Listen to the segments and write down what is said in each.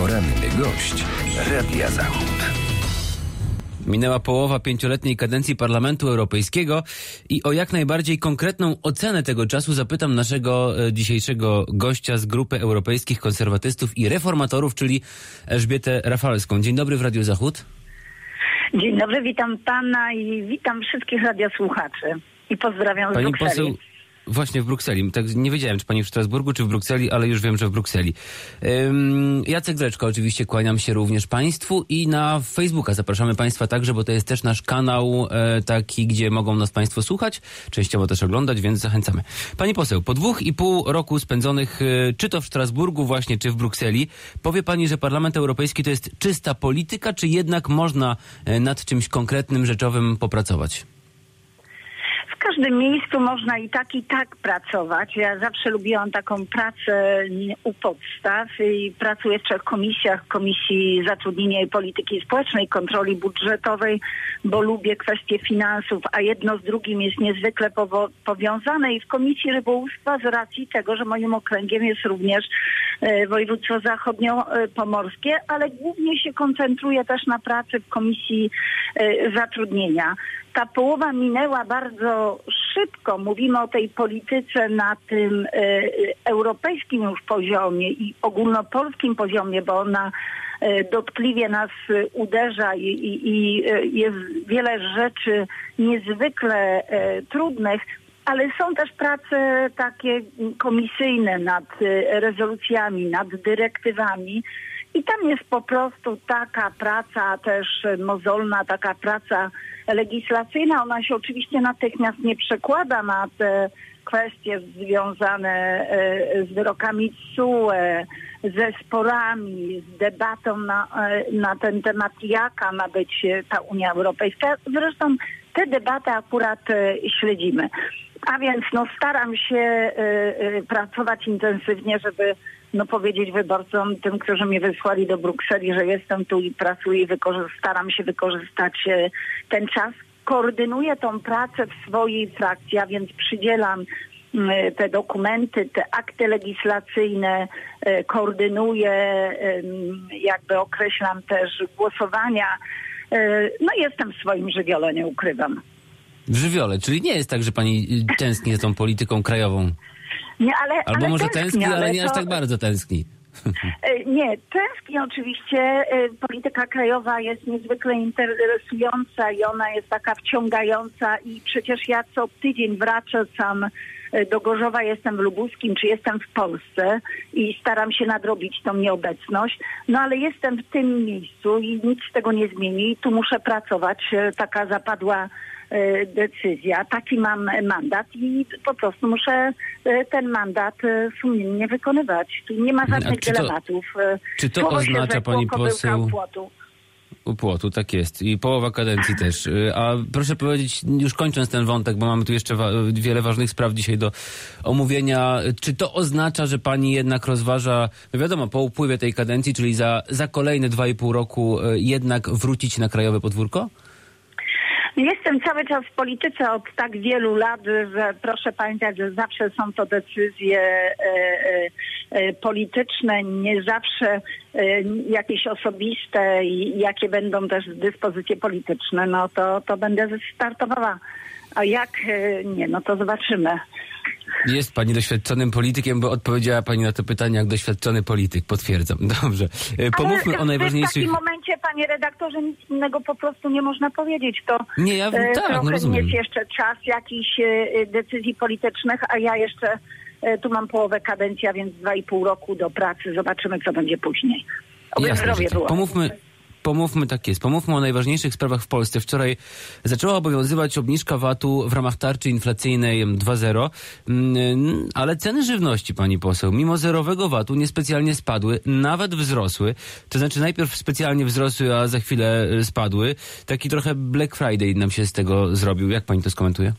Poranny gość Radia Zachód. Minęła połowa 5-letniej kadencji Parlamentu Europejskiego i o jak najbardziej konkretną ocenę tego czasu zapytam naszego dzisiejszego gościa z Grupy Europejskich Konserwatystów i Reformatorów, czyli Elżbietę Rafalską. Dzień dobry w Radiu Zachód. Dzień dobry, witam pana i witam wszystkich radiosłuchaczy i pozdrawiam z Pani Brukseli. poseł, właśnie w Brukseli. Tak, nie wiedziałem, czy pani w Strasburgu, czy w Brukseli, ale już wiem, że w Brukseli. Jacek Zleczko, oczywiście kłaniam się również państwu i na Facebooka zapraszamy państwa także, bo to jest też nasz kanał taki, gdzie mogą nas państwo słuchać, częściowo też oglądać, więc zachęcamy. Pani poseł, po 2,5 roku spędzonych czy to w Strasburgu właśnie, czy w Brukseli, powie pani, że Parlament Europejski to jest czysta polityka, czy jednak można nad czymś konkretnym, rzeczowym popracować? W każdym miejscu można i tak pracować. Ja zawsze lubiłam taką pracę u podstaw i pracuję w 3 komisjach. Komisji Zatrudnienia i Polityki Społecznej, Kontroli Budżetowej, bo lubię kwestie finansów, a jedno z drugim jest niezwykle powiązane i w Komisji Rybołówstwa z racji tego, że moim okręgiem jest również województwo zachodniopomorskie, ale głównie się koncentruję też na pracy w Komisji Zatrudnienia. Ta połowa minęła bardzo szybko. Mówimy o tej polityce na tym europejskim już poziomie i ogólnopolskim poziomie, bo ona dotkliwie nas uderza i jest wiele rzeczy niezwykle trudnych, ale są też prace takie komisyjne nad rezolucjami, nad dyrektywami. I tam jest po prostu taka praca też mozolna, taka praca legislacyjna. Ona się oczywiście natychmiast nie przekłada na te kwestie związane z wyrokami TSUE, ze sporami, z debatą na ten temat, jaka ma być ta Unia Europejska. Zresztą te debaty akurat śledzimy. A więc staram się pracować intensywnie, żeby powiedzieć wyborcom, tym, którzy mnie wysłali do Brukseli, że jestem tu i pracuję i staram się wykorzystać ten czas. Koordynuję tą pracę w swojej frakcji, a więc przydzielam te dokumenty, te akty legislacyjne, koordynuję, jakby określam też głosowania. Jestem w swoim żywiole, nie ukrywam. W żywiole, czyli nie jest tak, że pani tęskni za tą polityką krajową? Nie, Albo może tęskni, ale nie to... aż tak bardzo tęskni. Nie, tęskni oczywiście. Polityka krajowa jest niezwykle interesująca i ona jest taka wciągająca i przecież ja co tydzień wracam do Gorzowa, jestem w Lubuskim, czy jestem w Polsce i staram się nadrobić tą nieobecność. Ale jestem w tym miejscu i nic z tego nie zmieni. I tu muszę pracować. Taka zapadła decyzja. Taki mam mandat i po prostu muszę ten mandat sumiennie wykonywać. Tu nie ma żadnych dylematów. Czy to oznacza, pani poseł... U płotu, tak jest. I połowa kadencji też. A proszę powiedzieć, już kończąc ten wątek, bo mamy tu jeszcze wiele ważnych spraw dzisiaj do omówienia, czy to oznacza, że pani jednak rozważa, wiadomo, po upływie tej kadencji, czyli za kolejne 2,5 roku jednak wrócić na krajowe podwórko? Jestem cały czas w polityce od tak wielu lat, że proszę pamiętać, że zawsze są to decyzje polityczne, nie zawsze jakieś osobiste i jakie będą też dyspozycje polityczne, to będę startowała. A jak nie, to zobaczymy. Jest pani doświadczonym politykiem, bo odpowiedziała pani na to pytanie jak doświadczony polityk. Potwierdzam. Dobrze. Pomówmy o najważniejszych... w takim momencie, panie redaktorze, nic innego po prostu nie można powiedzieć. To trochę rozumiem. jest jeszcze czas jakichś decyzji politycznych, a ja jeszcze tu mam połowę kadencji, a więc 2,5 roku do pracy. Zobaczymy, co będzie później. Oby zdrowie było. Pomówmy o najważniejszych sprawach w Polsce. Wczoraj zaczęła obowiązywać obniżka VAT-u w ramach tarczy inflacyjnej 2.0, ale ceny żywności, pani poseł, mimo zerowego VAT-u niespecjalnie spadły, nawet wzrosły. To znaczy najpierw specjalnie wzrosły, a za chwilę spadły. Taki trochę Black Friday nam się z tego zrobił. Jak pani to skomentuje?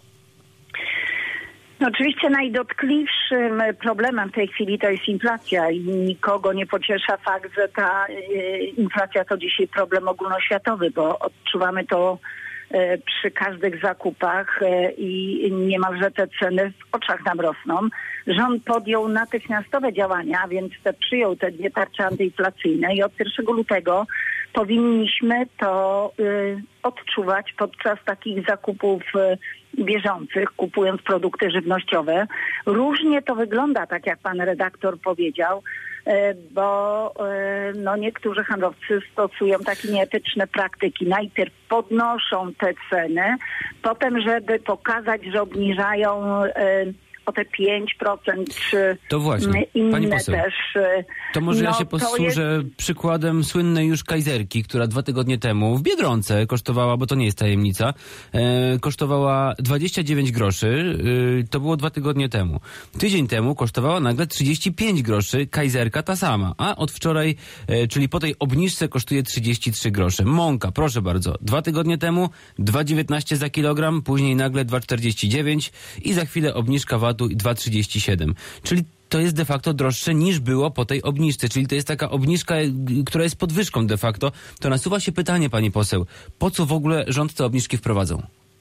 Oczywiście najdotkliwszym problemem w tej chwili to jest inflacja i nikogo nie pociesza fakt, że ta inflacja to dzisiaj problem ogólnoświatowy, bo odczuwamy to przy każdych zakupach i niemalże te ceny w oczach nam rosną. Rząd podjął natychmiastowe działania, więc przyjął te 2 tarcze antyinflacyjne i od 1 lutego powinniśmy to odczuwać podczas takich zakupów bieżących, kupując produkty żywnościowe. Różnie to wygląda, tak jak pan redaktor powiedział, bo niektórzy handlowcy stosują takie nieetyczne praktyki. Najpierw podnoszą te ceny, potem, żeby pokazać, że obniżają o te 5% czy to właśnie, inne pani poseł, też. To może ja się posłużę przykładem słynnej już Kajzerki, która 2 tygodnie temu w Biedronce kosztowała, bo to nie jest tajemnica, kosztowała 29 groszy, to było 2 tygodnie temu. Tydzień temu kosztowała nagle 35 groszy, Kajzerka ta sama, a od wczoraj, czyli po tej obniżce kosztuje 33 grosze. Mąka, proszę bardzo, 2 tygodnie temu 2,19 za kilogram, później nagle 2,49 i za chwilę obniżka VAT-u i 2,37. Czyli to jest de facto droższe niż było po tej obniżce. Czyli to jest taka obniżka, która jest podwyżką de facto. To nasuwa się pytanie, pani poseł, po co w ogóle rząd te obniżki wprowadzą?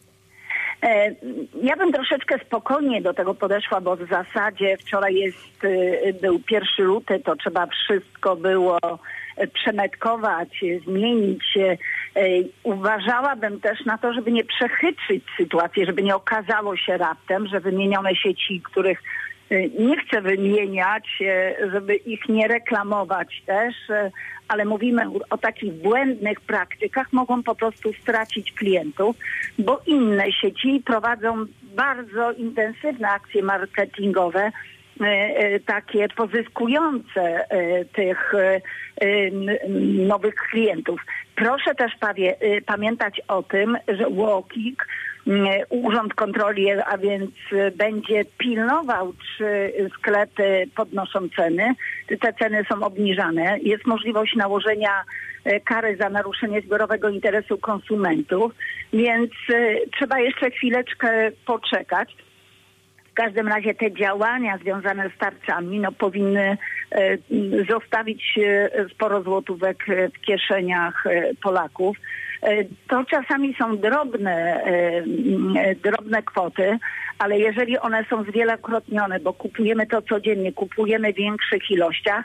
Ja bym troszeczkę spokojnie do tego podeszła, bo w zasadzie wczoraj był 1 luty, to trzeba wszystko było przemetkować, zmienić. Uważałabym też na to, żeby nie przechytrzyć sytuacji, żeby nie okazało się raptem, że wymienione sieci, których nie chcę wymieniać, żeby ich nie reklamować też, ale mówimy o takich błędnych praktykach, mogą po prostu stracić klientów, bo inne sieci prowadzą bardzo intensywne akcje marketingowe, takie pozyskujące tych nowych klientów. Proszę też pamiętać o tym, że UOKiK, Urząd Kontroli, a więc będzie pilnował, czy sklepy podnoszą ceny, czy te ceny są obniżane. Jest możliwość nałożenia kary za naruszenie zbiorowego interesu konsumentów, więc trzeba jeszcze chwileczkę poczekać. W każdym razie te działania związane z tarczami powinny zostawić sporo złotówek w kieszeniach Polaków. To czasami są drobne kwoty, ale jeżeli one są zwielokrotnione, bo kupujemy to codziennie, kupujemy w większych ilościach,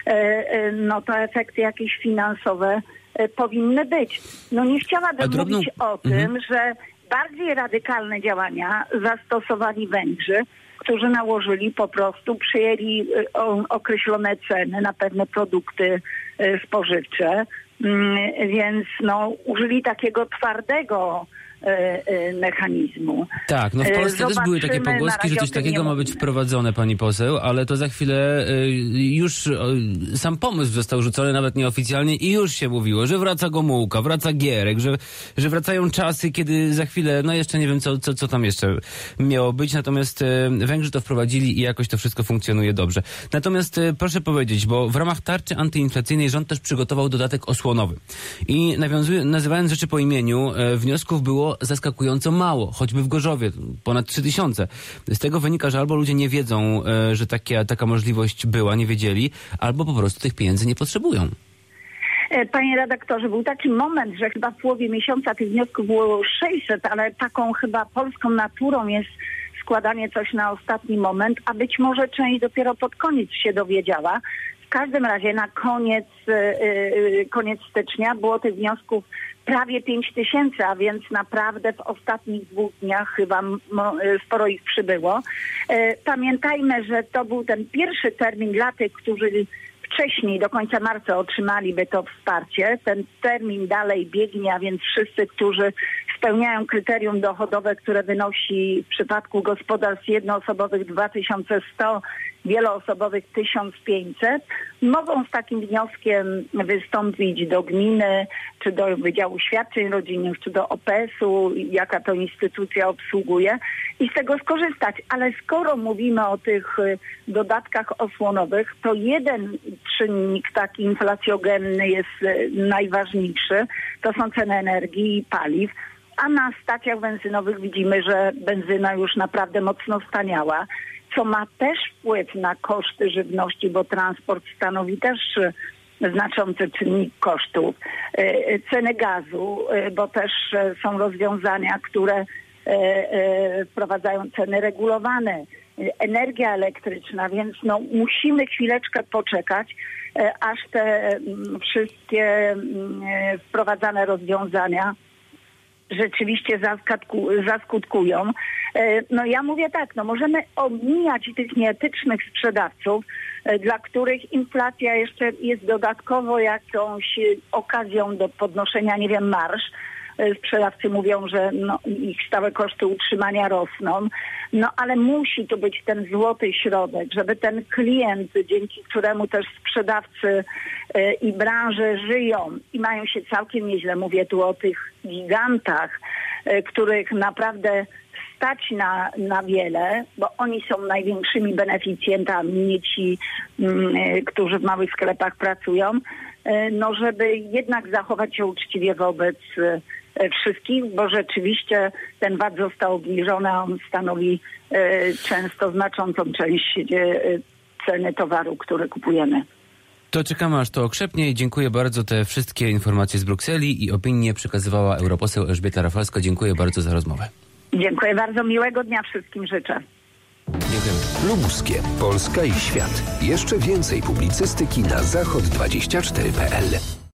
to efekty jakieś finansowe powinny być. Nie chciałabym mówić o tym, że bardziej radykalne działania zastosowali Węgrzy, którzy nałożyli przyjęli określone ceny na pewne produkty spożywcze, więc użyli takiego twardego mechanizmu. Tak, w Polsce też były takie pogłoski, że coś takiego ma być wprowadzone, pani poseł, ale to za chwilę już sam pomysł został rzucony, nawet nieoficjalnie, i już się mówiło, że wraca Gomułka, wraca Gierek, że wracają czasy, kiedy za chwilę, jeszcze nie wiem, co tam jeszcze miało być, natomiast Węgrzy to wprowadzili i jakoś to wszystko funkcjonuje dobrze. Natomiast proszę powiedzieć, bo w ramach tarczy antyinflacyjnej rząd też przygotował dodatek osłonowy. I nazywając rzeczy po imieniu, wniosków było zaskakująco mało, choćby w Gorzowie, ponad 3000. Z tego wynika, że albo ludzie nie wiedzą, że taka możliwość była, nie wiedzieli, albo po prostu tych pieniędzy nie potrzebują. Panie redaktorze, był taki moment, że chyba w połowie miesiąca tych wniosków było 600, ale taką chyba polską naturą jest składanie coś na ostatni moment, a być może część dopiero pod koniec się dowiedziała. W każdym razie na koniec stycznia było tych wniosków prawie 5000, a więc naprawdę w ostatnich 2 dniach chyba sporo ich przybyło. Pamiętajmy, że to był ten pierwszy termin dla tych, którzy wcześniej, do końca marca otrzymaliby to wsparcie. Ten termin dalej biegnie, a więc wszyscy, którzy spełniają kryterium dochodowe, które wynosi w przypadku gospodarstw jednoosobowych 2100, wieloosobowych 1500, mogą z takim wnioskiem wystąpić do gminy, czy do Wydziału Świadczeń Rodzinnych, czy do OPS-u, jaka to instytucja obsługuje, i z tego skorzystać. Ale skoro mówimy o tych dodatkach osłonowych, to jeden czynnik taki inflacjogenny jest najważniejszy. To są ceny energii i paliw. A na stacjach benzynowych widzimy, że benzyna już naprawdę mocno staniała, co ma też wpływ na koszty żywności, bo transport stanowi też znaczący czynnik kosztów. Ceny gazu, bo też są rozwiązania, które wprowadzają ceny regulowane, energia elektryczna, więc musimy chwileczkę poczekać, aż te wszystkie wprowadzane rozwiązania rzeczywiście zaskutkują. Ja mówię tak, możemy omijać tych nieetycznych sprzedawców, dla których inflacja jeszcze jest dodatkowo jakąś okazją do podnoszenia, marż. Sprzedawcy mówią, że ich stałe koszty utrzymania rosną, ale musi tu być ten złoty środek, żeby ten klient, dzięki któremu też sprzedawcy i branże żyją i mają się całkiem nieźle, mówię tu o tych gigantach, których naprawdę stać na wiele, bo oni są największymi beneficjentami, nie ci, którzy w małych sklepach pracują, żeby jednak zachować się uczciwie wobec wszystkich, bo rzeczywiście ten VAT został obniżony, a on stanowi często znaczącą część ceny towaru, który kupujemy. To czekamy, aż to okrzepnie i dziękuję bardzo. Te wszystkie informacje z Brukseli i opinie przekazywała europoseł Elżbieta Rafalska. Dziękuję bardzo za rozmowę. Dziękuję bardzo. Miłego dnia wszystkim życzę. Dziękujemy. Lubuskie, Polska i świat. Jeszcze więcej publicystyki na zachod24.pl.